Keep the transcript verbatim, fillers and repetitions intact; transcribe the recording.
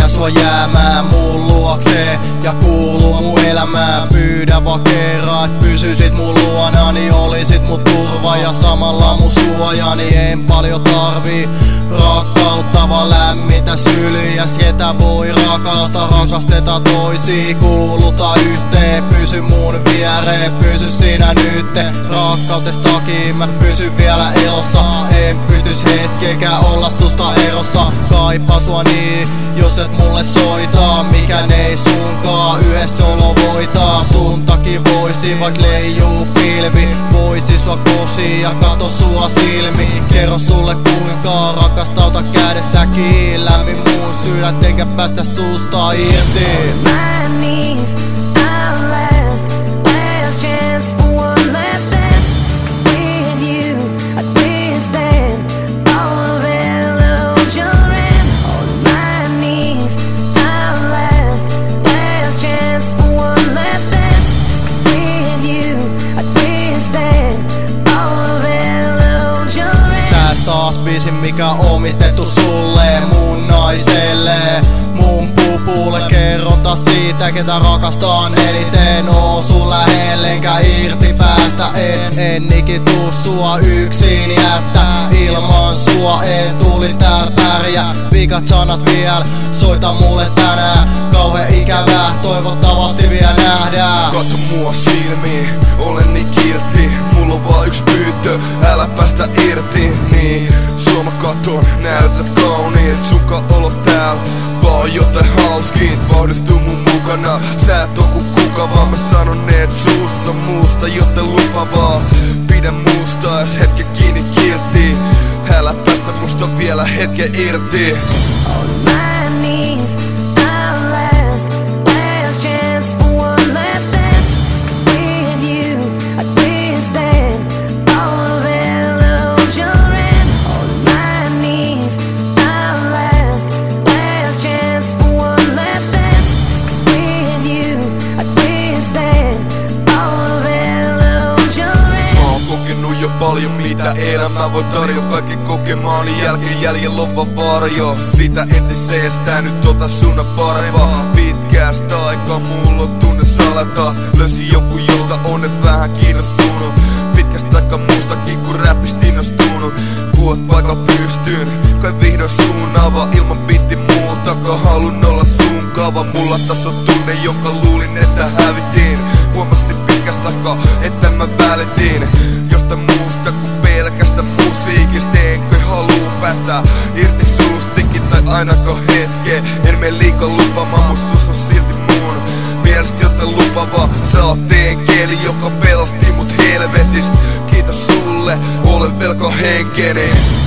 Pyydän sua jäämään mun luokseen ja kuuluu mun elämään. Pyydän vaan kerran, et pysyisit mun luonani, olisit mun turva ja samalla mun suojani. En paljon tarvii rakkautta, vaan lämmintä syliäs. Ketä voi rakastaa, rakastetaan toisia, kuulutaan yhteen. Pysy mun viereen, pysy sinä nytte. Rakkautes takia mä pysyn vielä elossa. En pystys hetkeäkään olla susta erossa. Kaipaan sua niin, jos et mulle soitaa. Mikään ei sunkaan, yhdessä olo voitaa. Sun takia voisi vaik leijuu pilvi. Voisi sua kosia ja kato sua silmiin. Kerro sulle kuinka rakastauta kädestä kiinni. Lämmin mun sydät enkä päästä susta irti. Taas biisin mikä on omistettu sulle, mun naiselle, mun pupulle. Kerron taas siitä ketä rakastan eniten. Oo sun lähelle enkä irti päästä en. En ikin tuu sua yksin jättää. Ilman sua en tulis täällä pärjää. Vikat sanat vielä, soita mulle tänään. Kauhe ikävää, toivottavasti vielä nähdään. Katso mua silmiin, olen niin kiltti. Mulla on vaan yks pyyntö, älä päästä irti. Niin, sua mä katon, näytät kauniit. Sunkaan olo täällä, vaan jotain hauskiit. Vauhdistuu mun mukana, sä et oo ku kuka, vaan mä sanon ne et suussa muusta, joten lupa vaan. Pidä musta ees hetken kiinni kilttiin. Älä päästä musta vielä hetken irti. Paljon mitä elämä voi tarjoa, kaikki kokemaani jälkeen jäljellä on vaan varjo. Sitä entiseestään nyt ota sunna parempaa. Pitkästä aikaa mulla on tunne salata. Löysin joku josta on edes vähän kiinnostunut. Pitkästä aikaa muustakin kun räpistä innostunut. Kuot paikalla pystyyn, kai vihdoin suunnaava. Ilman bitti muutakaan halun olla sun kaava. Mulla taas on tunne jonka luulin että hävitin. Huomasin pitkästä aikaa että mä välitin josta muusta kuin pelkästä musiikista. Enkö haluu päästä irti suustikin tai ainakaan hetke. En mene liikaa lupaamaan, mut sus on silti mun mielestä jotain lupavaa. Sä oot enkeli joka pelasti mut helvetistä. Kiitos sulle, olen velko henkeni.